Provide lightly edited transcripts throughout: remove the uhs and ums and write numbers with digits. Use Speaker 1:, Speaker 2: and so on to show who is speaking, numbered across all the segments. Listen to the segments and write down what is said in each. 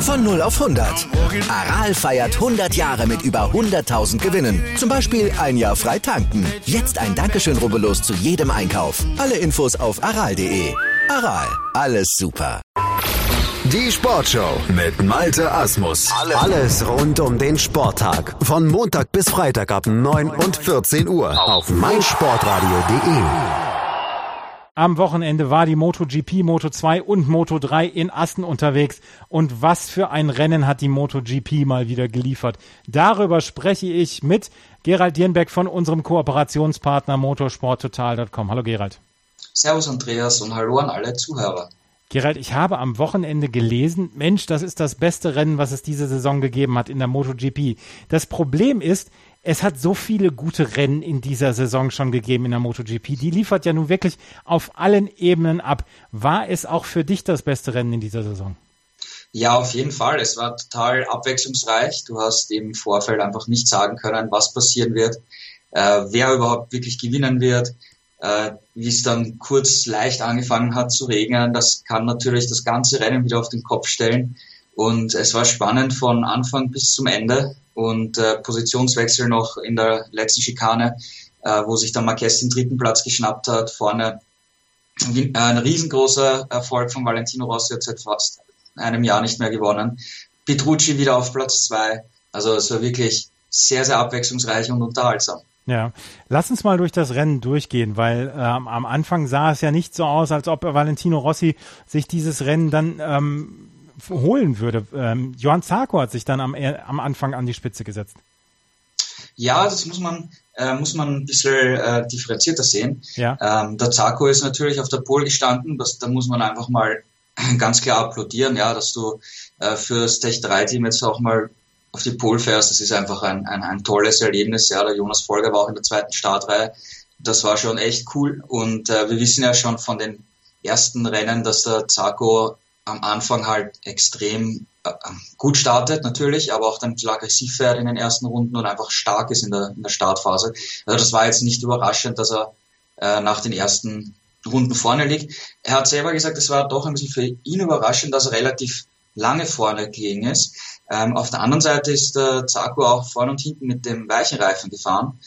Speaker 1: Von 0 auf 100. Aral feiert 100 Jahre mit über 100.000 Gewinnen. Zum Beispiel ein Jahr frei tanken. Jetzt ein Dankeschön, rubbellos zu jedem Einkauf. Alle Infos auf aral.de. Aral, alles super.
Speaker 2: Die Sportshow mit Malte Asmus. Alles rund um den Sporttag. Von Montag bis Freitag ab 9 und 14 Uhr auf meinsportradio.de.
Speaker 3: Am Wochenende war die MotoGP, Moto2 und Moto3 in Assen unterwegs. Und was für ein Rennen hat die MotoGP mal wieder geliefert. Darüber spreche ich mit Gerald Dierenbeck von unserem Kooperationspartner motorsporttotal.com. Hallo Gerald.
Speaker 4: Servus Andreas und hallo an alle Zuhörer.
Speaker 3: Gerald, ich habe am Wochenende gelesen, Mensch, das ist das beste Rennen, was es diese Saison gegeben hat in der MotoGP. Das Problem ist, es hat so viele gute Rennen in dieser Saison schon gegeben in der MotoGP. Die liefert ja nun wirklich auf allen Ebenen ab. War es auch für dich das beste Rennen in dieser Saison?
Speaker 4: Ja, auf jeden Fall. Es war total abwechslungsreich. Du hast im Vorfeld einfach nicht sagen können, was passieren wird, wer überhaupt wirklich gewinnen wird. Wie es dann kurz leicht angefangen hat zu regnen, das kann natürlich das ganze Rennen wieder auf den Kopf stellen. Und es war spannend von Anfang bis zum Ende und Positionswechsel noch in der letzten Schikane, wo sich dann Marquez den 3. Platz geschnappt hat. Vorne ein riesengroßer Erfolg von Valentino Rossi, hat seit fast einem Jahr nicht mehr gewonnen. Petrucci wieder auf Platz 2. Also es war wirklich sehr, sehr abwechslungsreich und unterhaltsam.
Speaker 3: Ja, lass uns mal durch das Rennen durchgehen, weil am Anfang sah es ja nicht so aus, als ob Valentino Rossi sich dieses Rennen dann holen würde. Johann Zarco hat sich dann am Anfang an die Spitze gesetzt.
Speaker 4: Ja, das muss man ein bisschen differenzierter sehen.
Speaker 3: Ja.
Speaker 4: Der Zarco ist natürlich auf der Pole gestanden, da muss man einfach mal ganz klar applaudieren, ja, dass du fürs Tech 3-Team jetzt auch mal auf die Pole fährst. Das ist einfach ein tolles Erlebnis. Ja, der Jonas Folger war auch in der 2. Startreihe. Das war schon echt cool. Und wir wissen ja schon von den ersten Rennen, dass der Zarco am Anfang halt extrem gut startet natürlich, aber auch dann ein bisschen aggressiv fährt in den ersten Runden und einfach stark ist in der Startphase. Also das war jetzt nicht überraschend, dass er nach den ersten Runden vorne liegt. Er hat selber gesagt, es war doch ein bisschen für ihn überraschend, dass er relativ lange vorne gelegen ist. Auf der anderen Seite ist der Zarco auch vorne und hinten mit dem weichen Reifen gefahren.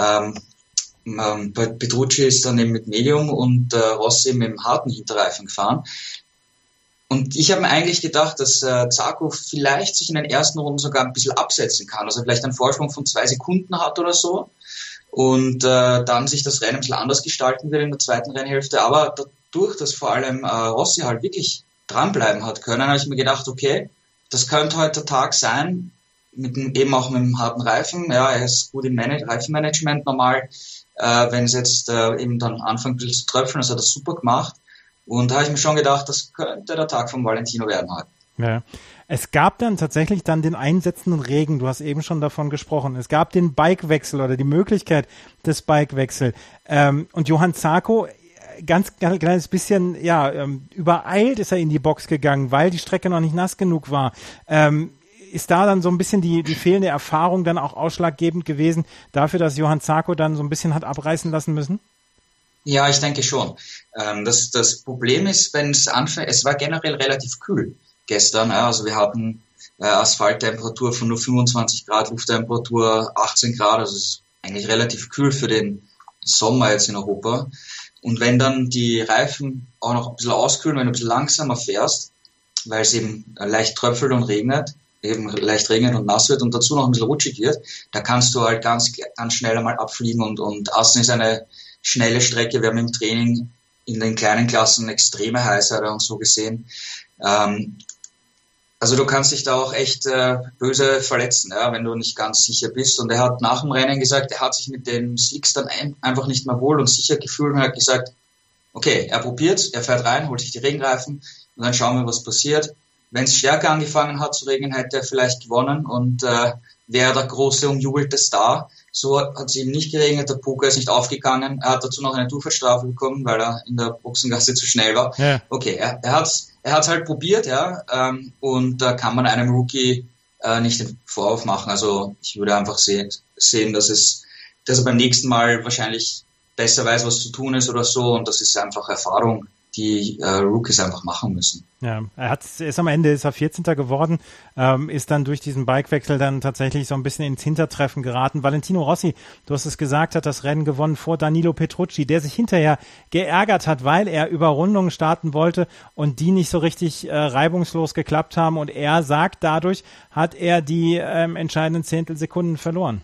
Speaker 4: Petrucci ist dann eben mit Medium und Rossi mit dem harten Hinterreifen gefahren. Und ich habe mir eigentlich gedacht, dass Zarco vielleicht sich in den ersten Runden sogar ein bisschen absetzen kann, also vielleicht einen Vorsprung von 2 Sekunden hat oder so und dann sich das Rennen ein bisschen anders gestalten wird in der zweiten Rennhälfte. Aber dadurch, dass vor allem Rossi halt wirklich dranbleiben hat können, habe ich mir gedacht, okay, das könnte heute der Tag sein, eben auch mit dem harten Reifen. Ja, er ist gut im Reifenmanagement normal. Wenn es jetzt eben dann anfängt zu tröpfeln, das hat er super gemacht. Und da habe ich mir schon gedacht, das könnte der Tag von Valentino werden heute.
Speaker 3: Ja. Es gab dann tatsächlich dann den einsetzenden Regen, du hast eben schon davon gesprochen. Es gab den Bikewechsel oder die Möglichkeit des Bikewechsels. Und Johann Zarco, ganz kleines bisschen, übereilt ist er in die Box gegangen, weil die Strecke noch nicht nass genug war. Ist da dann so ein bisschen die fehlende Erfahrung dann auch ausschlaggebend gewesen dafür, dass Johann Zarco dann so ein bisschen hat abreißen lassen müssen?
Speaker 4: Ja, ich denke schon. Das Problem ist, wenn es anfängt, es war generell relativ kühl gestern. Ja, also wir hatten Asphalttemperatur von nur 25 Grad, Lufttemperatur 18 Grad. Also es ist eigentlich relativ kühl für den Sommer jetzt in Europa. Und wenn dann die Reifen auch noch ein bisschen auskühlen, wenn du ein bisschen langsamer fährst, weil es eben leicht tröpfelt und regnet, eben leicht regnet und nass wird und dazu noch ein bisschen rutschig wird, da kannst du halt ganz schnell einmal abfliegen und Assen ist eine schnelle Strecke. Wir haben im Training in den kleinen Klassen extreme Heißheiten und so gesehen. Also du kannst dich da auch echt böse verletzen, ja, wenn du nicht ganz sicher bist. Und er hat nach dem Rennen gesagt, er hat sich mit den Slicks dann einfach nicht mehr wohl und sicher gefühlt und hat gesagt, okay, er probiert, er fährt rein, holt sich die Regenreifen und dann schauen wir, was passiert. Wenn es stärker angefangen hat zu regnen, hätte er vielleicht gewonnen und wäre der große umjubelte Star. So hat es eben nicht geregnet, der Poker ist nicht aufgegangen. Er hat dazu noch eine Durchfahrtsstrafe bekommen, weil er in der Boxengasse zu schnell war. Ja. Okay, er hat's halt probiert, ja, und da kann man einem Rookie nicht den Vorwurf machen. Also ich würde einfach sehen, dass er beim nächsten Mal wahrscheinlich besser weiß, was zu tun ist oder so, und das ist einfach Erfahrung, die Rookies einfach machen müssen.
Speaker 3: Ja, er 14. geworden, ist dann durch diesen Bikewechsel dann tatsächlich so ein bisschen ins Hintertreffen geraten. Valentino Rossi, du hast es gesagt, hat das Rennen gewonnen vor Danilo Petrucci, der sich hinterher geärgert hat, weil er Überrundungen starten wollte und die nicht so richtig reibungslos geklappt haben, und er sagt, dadurch hat er die entscheidenden Zehntelsekunden verloren.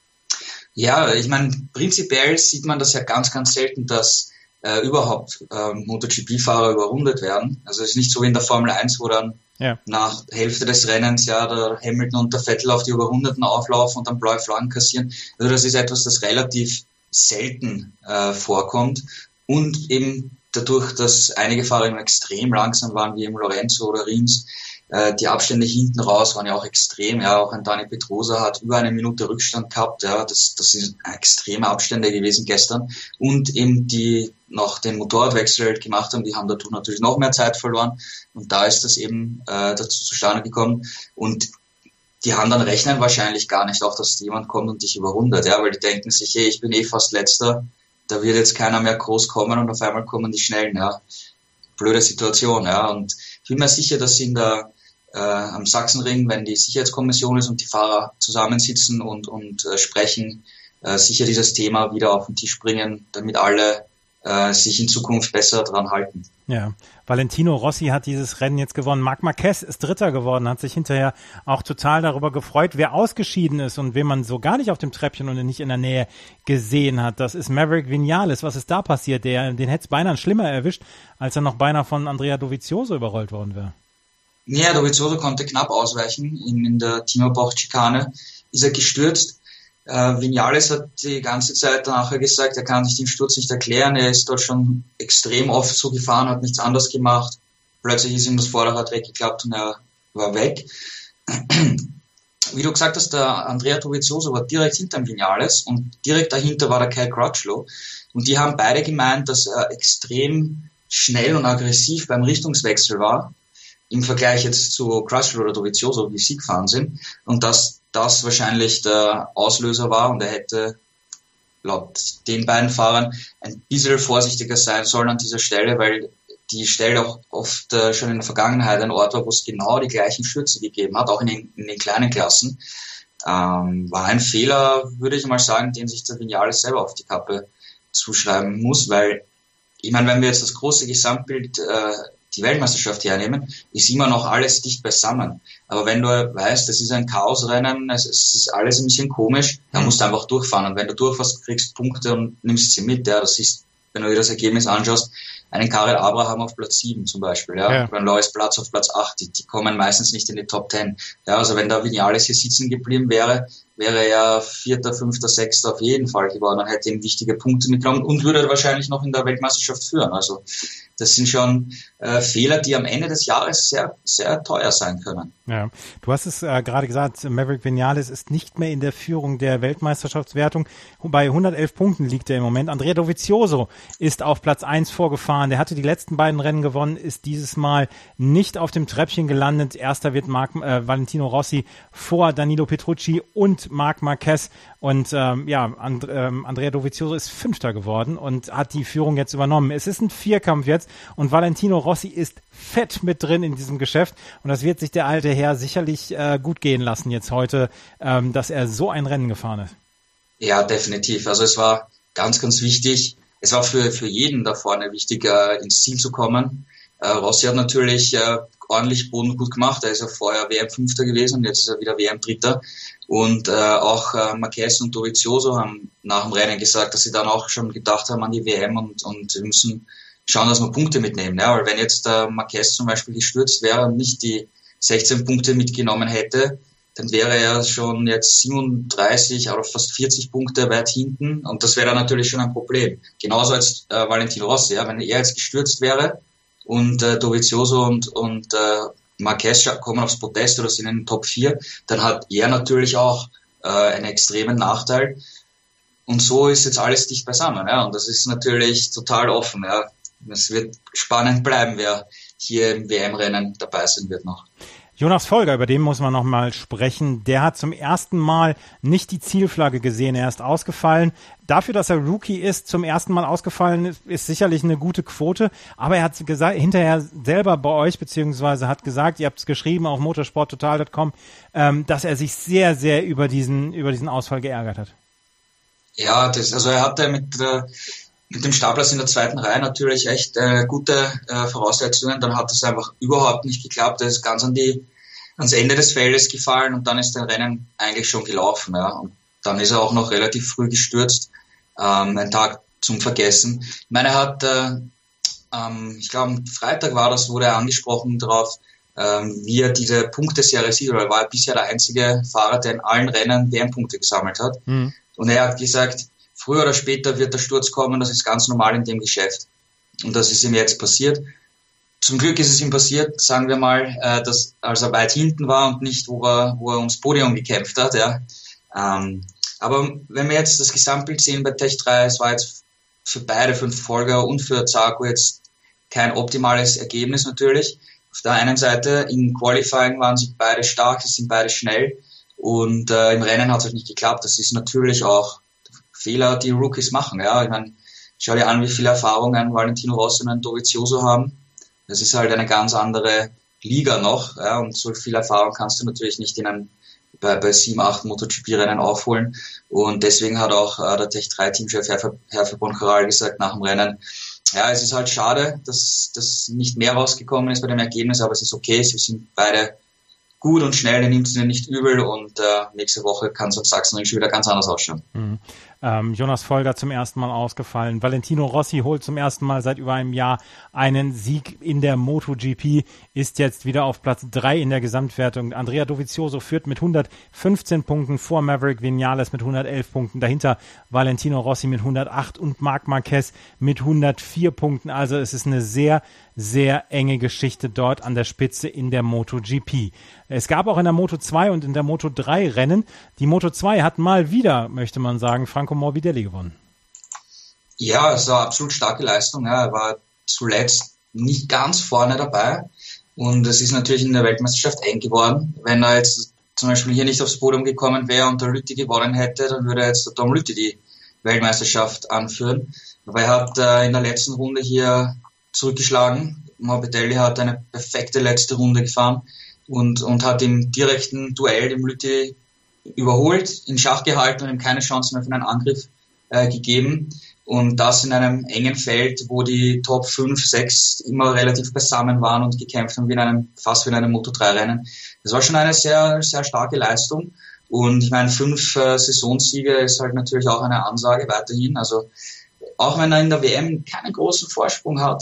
Speaker 4: Ja, ich meine, prinzipiell sieht man das ja ganz, ganz selten, dass überhaupt MotoGP-Fahrer überrundet werden. Also es ist nicht so wie in der Formel 1, wo dann nach Hälfte des Rennens der Hamilton und der Vettel auf die Überrundeten auflaufen und dann blaue Flaggen kassieren. Also das ist etwas, das relativ selten vorkommt, und eben dadurch, dass einige Fahrer immer extrem langsam waren, wie eben Lorenzo oder Rins, die Abstände hinten raus waren ja auch extrem. Ja, auch ein Dani Pedrosa hat über 1 Minute Rückstand gehabt. Ja, das sind extreme Abstände gewesen gestern. Und eben die noch den Motorradwechsel gemacht haben, die haben dadurch natürlich noch mehr Zeit verloren. Und da ist das eben dazu zustande gekommen. Und die anderen rechnen wahrscheinlich gar nicht auch, dass jemand kommt und dich überrundet. Ja, weil die denken sich, hey, ich bin fast Letzter. Da wird jetzt keiner mehr groß kommen, und auf einmal kommen die Schnellen. Ja, blöde Situation. Ja, und ich bin mir sicher, dass sie am Sachsenring, wenn die Sicherheitskommission ist und die Fahrer zusammensitzen und sprechen, sicher dieses Thema wieder auf den Tisch bringen, damit alle sich in Zukunft besser dran halten.
Speaker 3: Ja, Valentino Rossi hat dieses Rennen jetzt gewonnen. Marc Marquez ist Dritter geworden, hat sich hinterher auch total darüber gefreut. Wer ausgeschieden ist und wen man so gar nicht auf dem Treppchen und nicht in der Nähe gesehen hat, das ist Maverick Viñales. Was ist da passiert? Den hätte es beinahe schlimmer erwischt, als er noch beinahe von Andrea Dovizioso überrollt worden wäre.
Speaker 4: Ja, Dovizioso konnte knapp ausweichen. In der Timmerbach-Schikane ist er gestürzt. Viñales hat die ganze Zeit nachher gesagt, er kann sich den Sturz nicht erklären. Er ist dort schon extrem oft so gefahren, hat nichts anderes gemacht. Plötzlich ist ihm das Vorderrad weggeklappt und er war weg. Wie du gesagt hast, der Andrea Dovizioso war direkt hinter Viñales und direkt dahinter war der Cal Crutchlow. Und die haben beide gemeint, dass er extrem schnell und aggressiv beim Richtungswechsel war, im Vergleich jetzt zu Crutchlow oder Dovizioso, wie sie gefahren sind, und dass das wahrscheinlich der Auslöser war, und er hätte laut den beiden Fahrern ein bisschen vorsichtiger sein sollen an dieser Stelle, weil die Stelle auch oft schon in der Vergangenheit ein Ort war, wo es genau die gleichen Stürze gegeben hat, auch in den kleinen Klassen. War ein Fehler, würde ich mal sagen, den sich der Viñales selber auf die Kappe zuschreiben muss, weil, ich meine, wenn wir jetzt das große Gesamtbild die Weltmeisterschaft hernehmen, ist immer noch alles dicht beisammen. Aber wenn du weißt, das ist ein Chaosrennen, es ist alles ein bisschen komisch, dann musst du einfach durchfahren. Und wenn du durchfährst, kriegst Punkte und nimmst sie mit. Ja, das ist, wenn du dir das Ergebnis anschaust, einen Karel Abraham auf Platz 7 zum Beispiel, ja. Oder ein Lois Platz auf Platz 8, die kommen meistens nicht in die Top 10. Ja, also wenn da Viñales hier sitzen geblieben wäre er 4., 5., 6. auf jeden Fall geworden und hätte ihm wichtige Punkte mitgenommen und würde wahrscheinlich noch in der Weltmeisterschaft führen. Also das sind schon Fehler, die am Ende des Jahres sehr, sehr teuer sein können.
Speaker 3: Ja, du hast es gerade gesagt, Maverick Viñales ist nicht mehr in der Führung der Weltmeisterschaftswertung. Bei 111 Punkten liegt er im Moment. Andrea Dovizioso ist auf Platz 1 vorgefahren. Der hatte die letzten beiden Rennen gewonnen, ist dieses Mal nicht auf dem Treppchen gelandet. Erster wird Valentino Rossi vor Danilo Petrucci und Marc Marquez. Und Andrea Dovizioso ist Fünfter geworden und hat die Führung jetzt übernommen. Es ist ein Vierkampf jetzt und Valentino Rossi ist fett mit drin in diesem Geschäft. Und das wird sich der alte Herr sicherlich gut gehen lassen jetzt heute, dass er so ein Rennen gefahren ist.
Speaker 4: Ja, definitiv. Also es war ganz, ganz wichtig. Es war für jeden da vorne wichtig, ins Ziel zu kommen. Rossi hat natürlich ordentlich Boden gut gemacht. Er ist ja vorher WM-Fünfter gewesen und jetzt ist er wieder WM-Dritter. Und auch Marquez und Dovizioso haben nach dem Rennen gesagt, dass sie dann auch schon gedacht haben an die WM und wir müssen schauen, dass wir Punkte mitnehmen. Ja, weil wenn jetzt Marquez zum Beispiel gestürzt wäre und nicht die 16 Punkte mitgenommen hätte, dann wäre er schon jetzt 37 oder fast 40 Punkte weit hinten und das wäre dann natürlich schon ein Problem. Genauso als Valentino Rossi, ja, wenn er jetzt gestürzt wäre und Dovizioso und Marquez kommen aufs Podest oder sind in den Top 4, dann hat er natürlich auch einen extremen Nachteil. Und so ist jetzt alles dicht beisammen. Ja. Und das ist natürlich total offen. Ja. Es wird spannend bleiben, wer hier im WM-Rennen dabei sein wird noch.
Speaker 3: Jonas Folger, über den muss man noch mal sprechen. Der hat zum ersten Mal nicht die Zielflagge gesehen. Er ist ausgefallen. Dafür, dass er Rookie ist, zum ersten Mal ausgefallen, ist sicherlich eine gute Quote. Aber er hat gesagt, hinterher selber bei euch, beziehungsweise hat gesagt, ihr habt es geschrieben auf motorsporttotal.com, dass er sich sehr, sehr über diesen Ausfall geärgert hat.
Speaker 4: Ja, also er hatte mit dem Startplatz in der zweiten Reihe natürlich echt gute Voraussetzungen. Dann hat es einfach überhaupt nicht geklappt. Er ist ganz ans Ende des Feldes gefallen und dann ist das Rennen eigentlich schon gelaufen. Ja. Und dann ist er auch noch relativ früh gestürzt. Ein Tag zum Vergessen. Ich meine, er hat, ich glaube am Freitag wurde er angesprochen darauf, wie er diese Punkteserie sieht. Oder er war bisher der einzige Fahrer, der in allen Rennen WM-Punkte gesammelt hat. Mhm. Und er hat gesagt, früher oder später wird der Sturz kommen, das ist ganz normal in dem Geschäft. Und das ist ihm jetzt passiert. Zum Glück ist es ihm passiert, sagen wir mal, dass als er weit hinten war und nicht, wo er ums Podium gekämpft hat. Ja. Aber wenn wir jetzt das Gesamtbild sehen bei Tech 3, es war jetzt für beide, für den Folger und für Zarco jetzt kein optimales Ergebnis natürlich. Auf der einen Seite im Qualifying waren sie beide stark, sie sind beide schnell und im Rennen hat es halt nicht geklappt. Das ist natürlich auch Fehler, die Rookies machen. Ja, ich meine, schau dir an, wie viel Erfahrung ein Valentino Rossi und ein Dovizioso haben. Das ist halt eine ganz andere Liga noch, ja, und so viel Erfahrung kannst du natürlich nicht bei 7, 8 MotoGP-Rennen aufholen. Und deswegen hat auch der Tech3-Teamchef Hervé Boncharal gesagt nach dem Rennen, ja, es ist halt schade, dass nicht mehr rausgekommen ist bei dem Ergebnis, aber es ist okay, sie sind beide gut und schnell, er nimmt es nicht übel und nächste Woche kann es auf Sachsenring schon wieder ganz anders ausschauen.
Speaker 3: Mhm. Jonas Folger zum ersten Mal ausgefallen. Valentino Rossi holt zum ersten Mal seit über einem Jahr einen Sieg in der MotoGP, ist jetzt wieder auf Platz 3 in der Gesamtwertung. Andrea Dovizioso führt mit 115 Punkten vor Maverick Viñales mit 111 Punkten. Dahinter Valentino Rossi mit 108 und Marc Marquez mit 104 Punkten. Also es ist eine sehr, sehr enge Geschichte dort an der Spitze in der MotoGP. Es gab auch in der Moto2 und in der Moto3 Rennen. Die Moto2 hat mal wieder, möchte man sagen, Franco Morbidelli gewonnen.
Speaker 4: Ja, es war absolut starke Leistung. Ja. Er war zuletzt nicht ganz vorne dabei und es ist natürlich in der Weltmeisterschaft eng geworden. Wenn er jetzt zum Beispiel hier nicht aufs Podium gekommen wäre und der Lütti gewonnen hätte, dann würde jetzt der Tom Lütti die Weltmeisterschaft anführen. Aber er hat in der letzten Runde hier zurückgeschlagen. Morbidelli hat eine perfekte letzte Runde gefahren und hat im direkten Duell dem Lütti überholt, in Schach gehalten und ihm keine Chance mehr für einen Angriff gegeben. Und das in einem engen Feld, wo die Top 5, 6 immer relativ beisammen waren und gekämpft haben, fast wie in einem Moto3-Rennen. Das war schon eine sehr, sehr starke Leistung. Und ich meine, 5 Saisonsiege ist halt natürlich auch eine Ansage weiterhin. Also auch wenn er in der WM keinen großen Vorsprung hat,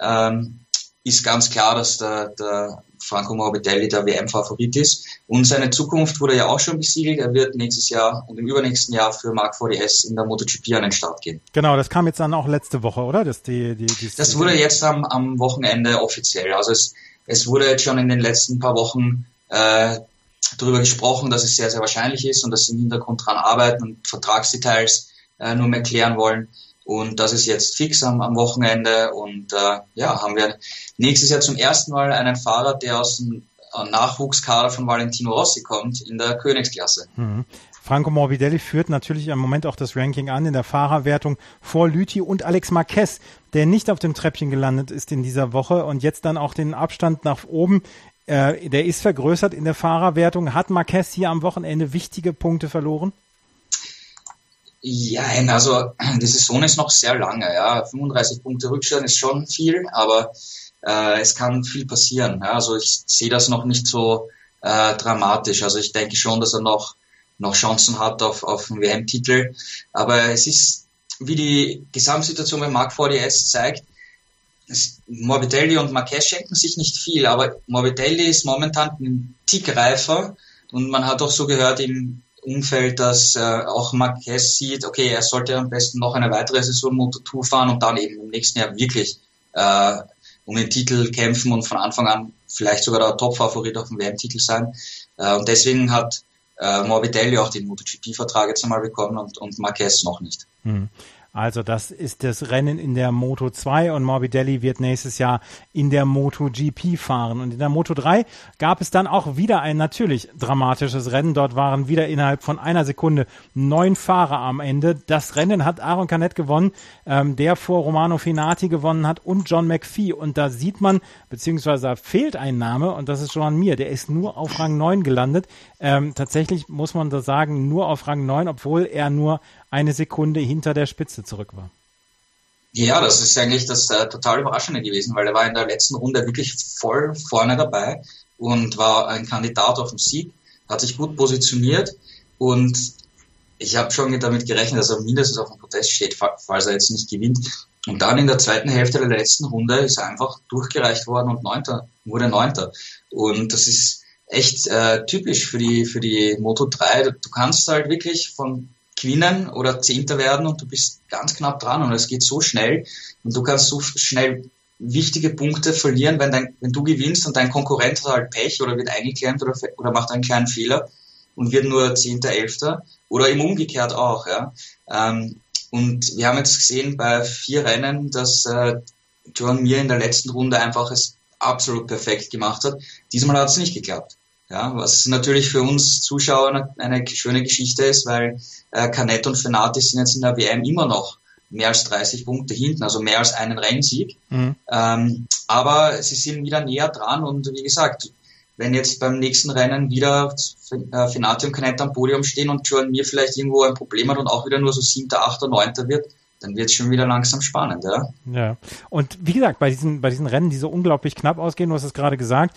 Speaker 4: ist ganz klar, dass der Franco Morbidelli der WM-Favorit ist. Und seine Zukunft wurde ja auch schon besiegelt. Er wird nächstes Jahr und im übernächsten Jahr für Marc VDS in der MotoGP an den Start gehen.
Speaker 3: Genau, das kam jetzt dann auch letzte Woche, oder? Das
Speaker 4: wurde jetzt am Wochenende offiziell. Also es wurde jetzt schon in den letzten paar Wochen darüber gesprochen, dass es sehr, sehr wahrscheinlich ist und dass sie im Hintergrund dran arbeiten und Vertragsdetails nur mehr klären wollen. Und das ist jetzt fix am Wochenende und haben wir nächstes Jahr zum ersten Mal einen Fahrer, der aus dem Nachwuchskader von Valentino Rossi kommt, in der Königsklasse.
Speaker 3: Mhm. Franco Morbidelli führt natürlich im Moment auch das Ranking an in der Fahrerwertung vor Lüthi und Alex Marquez, der nicht auf dem Treppchen gelandet ist in dieser Woche und jetzt dann auch den Abstand nach oben, der ist vergrößert in der Fahrerwertung. Hat Marquez hier am Wochenende wichtige Punkte verloren?
Speaker 4: Ja, also die Saison ist noch sehr lange, ja. 35 Punkte Rückstand ist schon viel, aber es kann viel passieren. Ja. Also ich sehe das noch nicht so dramatisch. Also ich denke schon, dass er noch Chancen hat auf einen WM-Titel. Aber es ist, wie die Gesamtsituation bei Marc VDS zeigt, Morbidelli und Marquez schenken sich nicht viel, aber Morbidelli ist momentan ein Tick reifer und man hat auch so gehört im Umfeld, dass auch Marquez sieht, okay, er sollte am besten noch eine weitere Saison Moto2 fahren und dann eben im nächsten Jahr wirklich um den Titel kämpfen und von Anfang an vielleicht sogar der Top-Favorit auf dem WM-Titel sein. Und deswegen hat Morbidelli auch den MotoGP-Vertrag jetzt einmal bekommen und Marquez noch nicht.
Speaker 3: Mhm. Also das ist das Rennen in der Moto2 und Morbidelli wird nächstes Jahr in der MotoGP fahren. Und in der Moto3 gab es dann auch wieder ein natürlich dramatisches Rennen. Dort waren wieder innerhalb von einer Sekunde 9 Fahrer am Ende. Das Rennen hat Aron Canet gewonnen, der vor Romano Fenati gewonnen hat und John McPhee. Und da sieht man, beziehungsweise da fehlt ein Name und das ist Joan Mir. Der ist nur auf Rang 9 gelandet. Tatsächlich muss man da sagen, nur auf Rang 9, obwohl er nur eine Sekunde hinter der Spitze zurück war.
Speaker 4: Ja, das ist eigentlich das total Überraschende gewesen, weil er war in der letzten Runde wirklich voll vorne dabei und war ein Kandidat auf den Sieg, hat sich gut positioniert und ich habe schon damit gerechnet, dass er mindestens auf dem Podest steht, falls er jetzt nicht gewinnt. Und dann in der zweiten Hälfte der letzten Runde ist er einfach durchgereicht worden und wurde Neunter. Und das ist echt typisch für die Moto3. Du kannst halt wirklich von gewinnen oder Zehnter werden und du bist ganz knapp dran und es geht so schnell und du kannst so schnell wichtige Punkte verlieren, wenn du gewinnst und dein Konkurrent hat halt Pech oder wird eingeklemmt oder macht einen kleinen Fehler und wird nur 10., 11. oder im Umgekehrt auch. Ja. Und wir haben jetzt gesehen bei 4 Rennen, dass Joan Mir in der letzten Runde einfach es absolut perfekt gemacht hat. Diesmal hat es nicht geklappt. Ja, was natürlich für uns Zuschauer eine schöne Geschichte ist, weil Canet und Fenati sind jetzt in der WM immer noch mehr als 30 Punkte hinten, also mehr als einen Rennsieg. Mhm. Aber sie sind wieder näher dran und wie gesagt, wenn jetzt beim nächsten Rennen wieder Fenati und Canet am Podium stehen und Joan Mir vielleicht irgendwo ein Problem hat und auch wieder nur so 7., 8., 9. wird, dann wird es schon wieder langsam spannend, ja.
Speaker 3: Ja, und wie gesagt, bei diesen Rennen, die so unglaublich knapp ausgehen, du hast es gerade gesagt,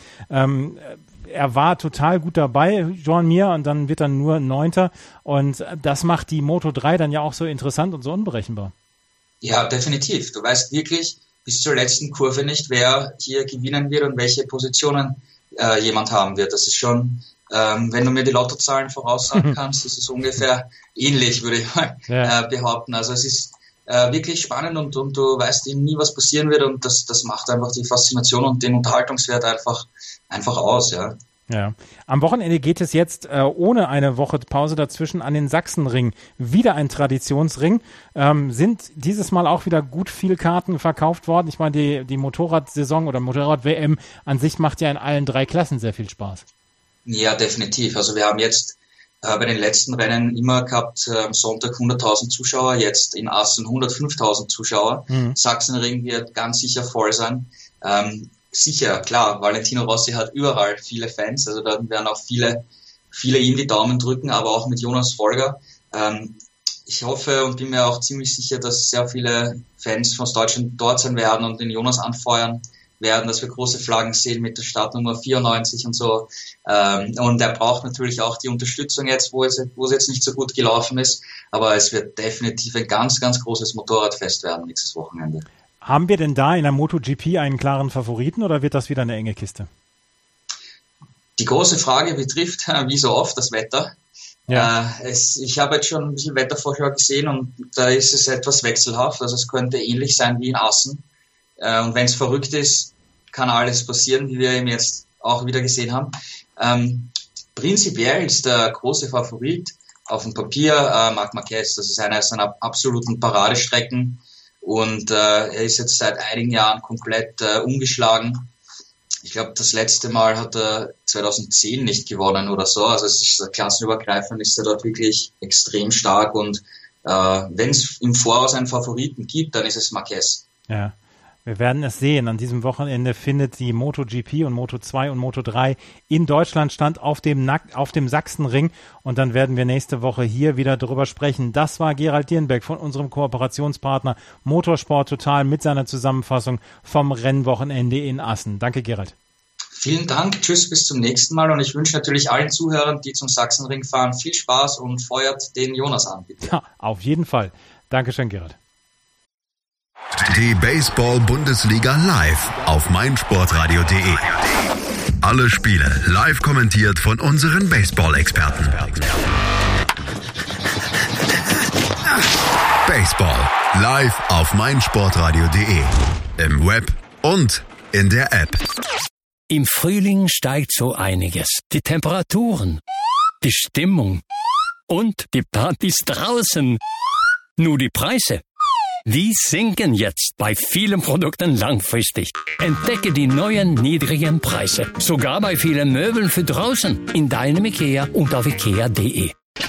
Speaker 3: er war total gut dabei, Joan Mir, und dann wird er nur 9. Und das macht die Moto3 dann ja auch so interessant und so unberechenbar. Ja, definitiv. Du weißt wirklich bis zur letzten Kurve nicht, wer hier gewinnen wird und welche Positionen jemand haben wird. Das ist schon, wenn du mir die Lottozahlen voraussagen kannst, ist es ungefähr ähnlich, würde ich mal behaupten. Also es ist wirklich spannend und du weißt eben nie, was passieren wird und das macht einfach die Faszination und den Unterhaltungswert einfach aus, ja. Ja. Am Wochenende geht es jetzt ohne eine Woche Pause dazwischen an den Sachsenring. Wieder ein Traditionsring. Sind dieses Mal auch wieder gut viel Karten verkauft worden. Ich meine, die Motorradsaison oder Motorrad-WM an sich macht ja in allen 3 Klassen sehr viel Spaß. Ja, definitiv. Also wir haben jetzt bei den letzten Rennen immer gehabt, am Sonntag 100.000 Zuschauer, jetzt in Assen 105.000 Zuschauer. Mhm. Sachsenring wird ganz sicher voll sein. Sicher, klar, Valentino Rossi hat überall viele Fans, also da werden auch viele ihm die Daumen drücken, aber auch mit Jonas Folger. Ich hoffe und bin mir auch ziemlich sicher, dass sehr viele Fans von Deutschland dort sein werden und den Jonas anfeuern werden, dass wir große Flaggen sehen mit der Startnummer 94 und so. Und er braucht natürlich auch die Unterstützung jetzt, wo es jetzt nicht so gut gelaufen ist. Aber es wird definitiv ein ganz, ganz großes Motorradfest werden nächstes Wochenende. Haben wir denn da in der MotoGP einen klaren Favoriten oder wird das wieder eine enge Kiste? Die große Frage betrifft, wie so oft, das Wetter. Ja. Ich habe jetzt schon ein bisschen Wettervorschau gesehen und da ist es etwas wechselhaft. Also es könnte ähnlich sein wie in Assen. Und wenn es verrückt ist, kann alles passieren, wie wir eben jetzt auch wieder gesehen haben. Prinzipiell ist der große Favorit auf dem Papier Marc Marquez. Das ist einer seiner absoluten Paradestrecken. Und er ist jetzt seit einigen Jahren komplett ungeschlagen. Ich glaube, das letzte Mal hat er 2010 nicht gewonnen oder so. Also es ist klassenübergreifend, ist er dort wirklich extrem stark. Und wenn es im Voraus einen Favoriten gibt, dann ist es Marquez. Ja. Wir werden es sehen. An diesem Wochenende findet die MotoGP und Moto2 und Moto3 in Deutschland statt auf dem Sachsenring. Und dann werden wir nächste Woche hier wieder drüber sprechen. Das war Gerald Dierenbeck von unserem Kooperationspartner Motorsport Total mit seiner Zusammenfassung vom Rennwochenende in Assen. Danke, Gerald. Vielen Dank. Tschüss, bis zum nächsten Mal. Und ich wünsche natürlich allen Zuhörern, die zum Sachsenring fahren, viel Spaß und feuert den Jonas an, bitte. Ja, auf jeden Fall. Dankeschön, Gerald.
Speaker 2: Die Baseball-Bundesliga live auf meinsportradio.de. Alle Spiele live kommentiert von unseren Baseball-Experten. Baseball live auf meinsportradio.de. Im Web und in der App.
Speaker 5: Im Frühling steigt so einiges. Die Temperaturen, die Stimmung und die Partys draußen. Nur die Preise, Die sinken jetzt bei vielen Produkten langfristig. Entdecke die neuen niedrigen Preise. Sogar bei vielen Möbeln für draußen. In deinem IKEA und auf ikea.de.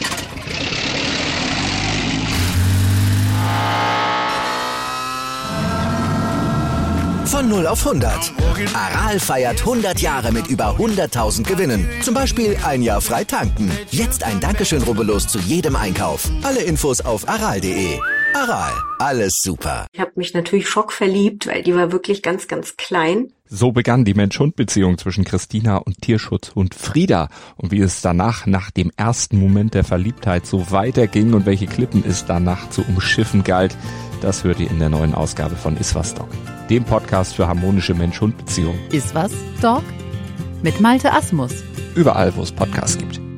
Speaker 1: Von 0 auf 100. Aral feiert 100 Jahre mit über 100.000 Gewinnen. Zum Beispiel ein Jahr frei tanken. Jetzt ein Dankeschön, rubbellos zu jedem Einkauf. Alle Infos auf aral.de. Aral, alles super.
Speaker 6: Ich habe mich natürlich schockverliebt, weil die war wirklich ganz, ganz klein.
Speaker 7: So begann die Mensch-Hund-Beziehung zwischen Christina und Tierschutzhund Frieda. Und wie es danach, nach dem ersten Moment der Verliebtheit, so weiterging und welche Klippen es danach zu umschiffen galt, das hört ihr in der neuen Ausgabe von Iswas Dog, dem Podcast für harmonische Mensch-Hund-Beziehungen.
Speaker 8: Iswas Dog? Mit Malte Asmus.
Speaker 7: Überall, wo es Podcasts gibt.